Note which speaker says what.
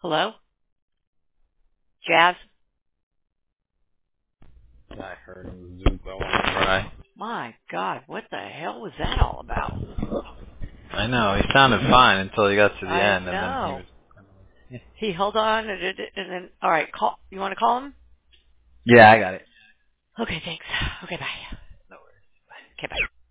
Speaker 1: Hello? Jazz?
Speaker 2: I heard him zoop. I want to try.
Speaker 1: My God, what the hell was that all about?
Speaker 2: I know. He sounded fine until he got to the
Speaker 1: I
Speaker 2: end, and then he
Speaker 1: know.
Speaker 2: was.
Speaker 1: He held on and then, all right, call. You want to call him?
Speaker 2: Yeah, I got it.
Speaker 1: Okay, thanks. Okay, bye.
Speaker 2: No worries.
Speaker 1: Okay, bye.